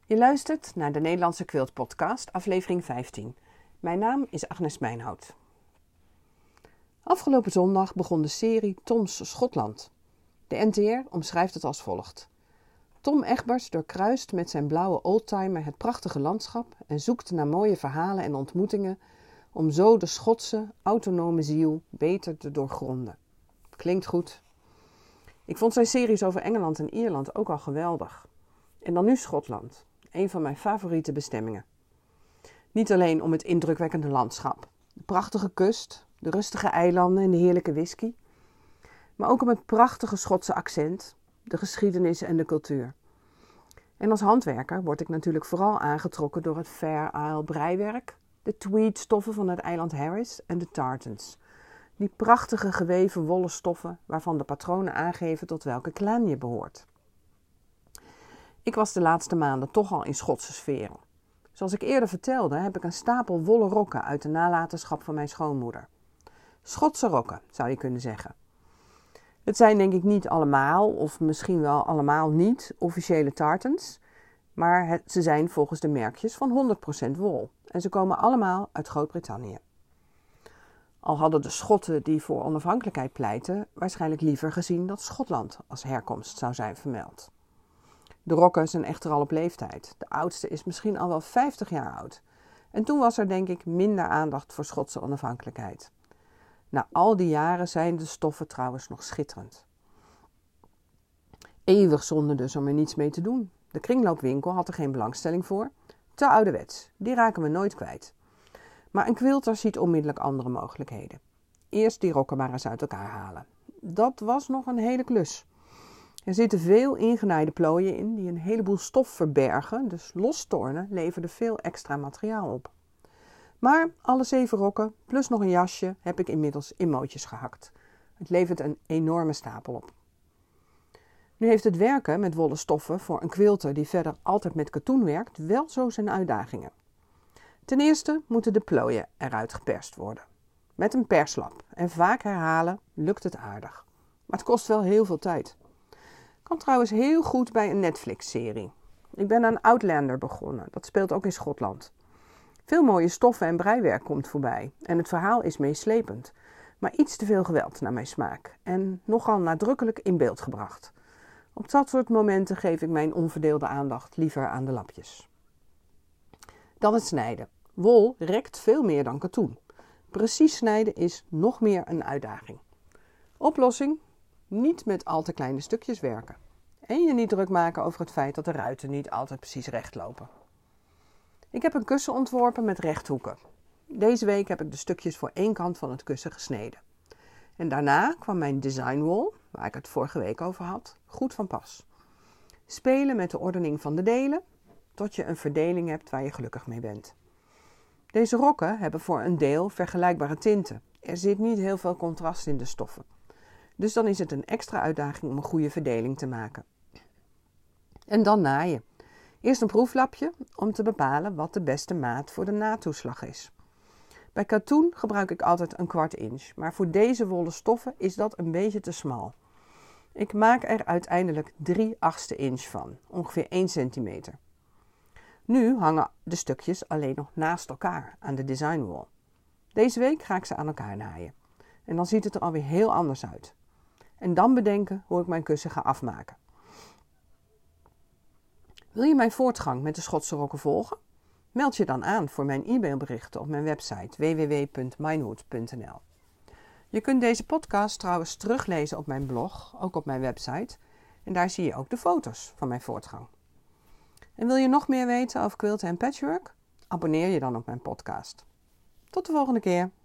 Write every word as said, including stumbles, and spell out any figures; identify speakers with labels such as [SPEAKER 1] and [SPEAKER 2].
[SPEAKER 1] Je luistert naar de Nederlandse Quilt Podcast, aflevering vijftien. Mijn naam is Agnes Mijnhout. Afgelopen zondag begon de serie Tom's Schotland. De N T R omschrijft het als volgt. Tom Egbers doorkruist met zijn blauwe oldtimer het prachtige landschap en zoekt naar mooie verhalen en ontmoetingen om zo de Schotse, autonome ziel beter te doorgronden. Klinkt goed. Ik vond zijn series over Engeland en Ierland ook al geweldig. En dan nu Schotland, een van mijn favoriete bestemmingen. Niet alleen om het indrukwekkende landschap, de prachtige kust, de rustige eilanden en de heerlijke whisky, maar ook om het prachtige Schotse accent, de geschiedenis en de cultuur. En als handwerker word ik natuurlijk vooral aangetrokken door het Fair Isle breiwerk, de tweedstoffen van het eiland Harris en de tartans. Die prachtige geweven wollen stoffen waarvan de patronen aangeven tot welke clan je behoort. Ik was de laatste maanden toch al in Schotse sferen. Zoals ik eerder vertelde heb ik een stapel wollen rokken uit de nalatenschap van mijn schoonmoeder. Schotse rokken zou je kunnen zeggen. Het zijn denk ik niet allemaal, of misschien wel allemaal niet, officiële tartans. Maar het, ze zijn volgens de merkjes van honderd procent wol. En ze komen allemaal uit Groot-Brittannië. Al hadden de Schotten die voor onafhankelijkheid pleiten waarschijnlijk liever gezien dat Schotland als herkomst zou zijn vermeld. De rokken zijn echter al op leeftijd. De oudste is misschien al wel vijftig jaar oud. En toen was er denk ik minder aandacht voor Schotse onafhankelijkheid. Na al die jaren zijn de stoffen trouwens nog schitterend. Eeuwig zonde dus om er niets mee te doen. De kringloopwinkel had er geen belangstelling voor. Te ouderwets, die raken we nooit kwijt. Maar een quilter ziet onmiddellijk andere mogelijkheden. Eerst die rokken maar eens uit elkaar halen. Dat was nog een hele klus. Er zitten veel ingenaaide plooien in die een heleboel stof verbergen, dus lostornen leverde veel extra materiaal op. Maar alle zeven rokken, plus nog een jasje, heb ik inmiddels in mootjes gehakt. Het levert een enorme stapel op. Nu heeft het werken met wollen stoffen voor een quilter die verder altijd met katoen werkt wel zo zijn uitdagingen. Ten eerste moeten de plooien eruit geperst worden. Met een perslap en vaak herhalen lukt het aardig. Maar het kost wel heel veel tijd. Kan trouwens heel goed bij een Netflix-serie. Ik ben aan Outlander begonnen, dat speelt ook in Schotland. Veel mooie stoffen en breiwerk komt voorbij en het verhaal is meeslepend. Maar iets te veel geweld naar mijn smaak en nogal nadrukkelijk in beeld gebracht. Op dat soort momenten geef ik mijn onverdeelde aandacht liever aan de lapjes. Dan het snijden. Wol rekt veel meer dan katoen. Precies snijden is nog meer een uitdaging. Oplossing? Niet met al te kleine stukjes werken. En je niet druk maken over het feit dat de ruiten niet altijd precies recht lopen. Ik heb een kussen ontworpen met rechthoeken. Deze week heb ik de stukjes voor één kant van het kussen gesneden. En daarna kwam mijn designwol, waar ik het vorige week over had, goed van pas. Spelen met de ordening van de delen, tot je een verdeling hebt waar je gelukkig mee bent. Deze rokken hebben voor een deel vergelijkbare tinten. Er zit niet heel veel contrast in de stoffen. Dus dan is het een extra uitdaging om een goede verdeling te maken. En dan naaien. Eerst een proeflapje om te bepalen wat de beste maat voor de naadtoeslag is. Bij katoen gebruik ik altijd een kwart inch, maar voor deze wollen stoffen is dat een beetje te smal. Ik maak er uiteindelijk drie achtste inch van, ongeveer één centimeter. Nu hangen de stukjes alleen nog naast elkaar aan de designwol. Deze week ga ik ze aan elkaar naaien. En dan ziet het er alweer heel anders uit. En dan bedenken hoe ik mijn kussen ga afmaken. Wil je mijn voortgang met de Schotse rokken volgen? Meld je dan aan voor mijn e-mailberichten op mijn website w w w punt mijnhoed punt n l. Je kunt deze podcast trouwens teruglezen op mijn blog, ook op mijn website. En daar zie je ook de foto's van mijn voortgang. En wil je nog meer weten over quilten en patchwork? Abonneer je dan op mijn podcast. Tot de volgende keer.